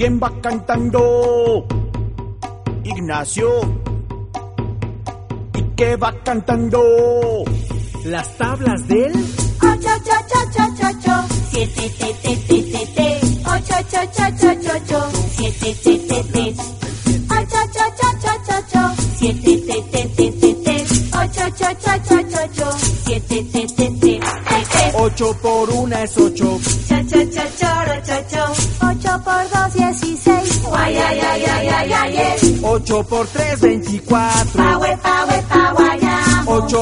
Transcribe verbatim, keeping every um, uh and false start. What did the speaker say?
¿Quién va cantando? Ignacio. ¿Y qué va cantando? Las tablas del ocho, ocho, ocho, ocho, ocho, siete, te, te, te, te, te, ocho, ocho, ocho, ocho, ocho, siete, te, te, te, ocho, ocho, ocho, ocho, ocho, siete, te, te, te, te, te, ocho, ocho, ocho, ocho, ocho, siete, te, te, te, te, te. Ocho por una es ocho. Cha, cha, cha, choro, cho, cho. Ocho por dos, dieciséis. Guay, ay, ay, ay, ay, ay, ay. Ocho por tres, veinticuatro. Pa, we, pa, we, pa, guayamo. Ocho